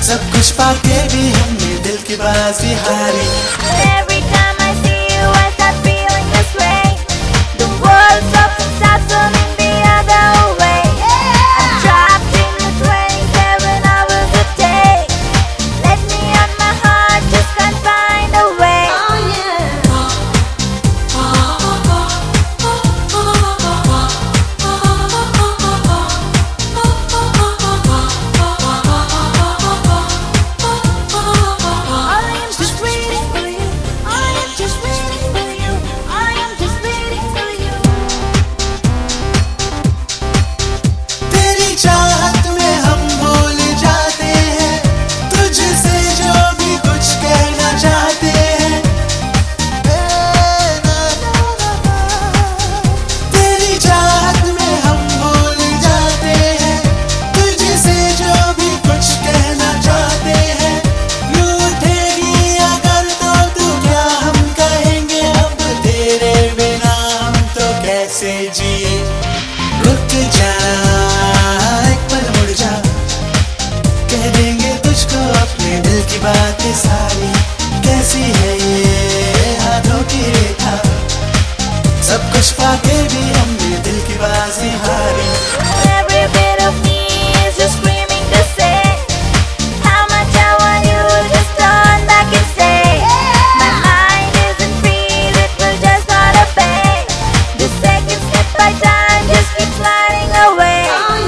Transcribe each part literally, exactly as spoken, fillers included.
सब कुछ पाके भी हमने दिल की बाजी हारी। Every time I see you I start feeling this way. The world stops and starts turning the other way. I'm trapped in the twenty-seven hours a day. Let me on my heart, just can't find a way. Oh yeah. I am just waiting for you. I am just waiting for you. I am just waiting for you. तेरी चाहत में हम भूल जाते हैं तुझसे जो भी कुछ कहना चाहते हैं। तेरी चाहत में हम भूल जाते हैं तुझसे जो भी कुछ कहना चाहते हैं। रूठेगी अगर तो तू क्या हम कहेंगे अब तेरे बिना हम तो कैसे जिए। रुक जा एक पल मुड़ जा, कह देंगे तुझको अपने दिल की बातें सारी। कैसी है ये हाथों की रेखा, सब कुछ पाके भी हमने दिल की बाजी हारी। Every bit of me is just screaming to say how much I want you. Just turn back and say my mind isn't free. It will just not obey. The seconds slip by time, just keep sliding away. Oh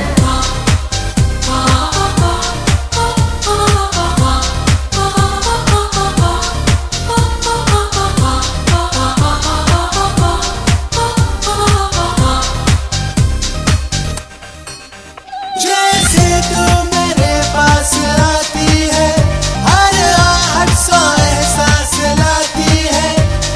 जैसे तू मेरे पास आती है हर आहट सौ एहसास लाती है।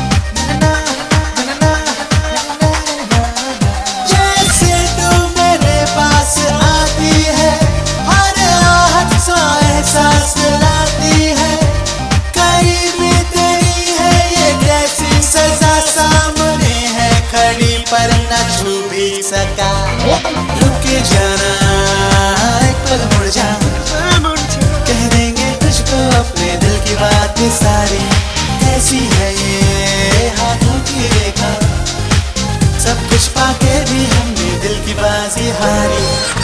जैसे तू मेरे पास आती है हर आहट सौ एहसास लाती है। करीब तेरी है ये कैसी सजा, सामने है खड़ी पर न छू भी सका। रुक जाना एक पल मुड़ जा, कह देंगे तुझको अपने दिल की बातें सारी। कैसी है ये हाथों की रेखा, सब कुछ पाके भी हमने दिल की बाजी हारी।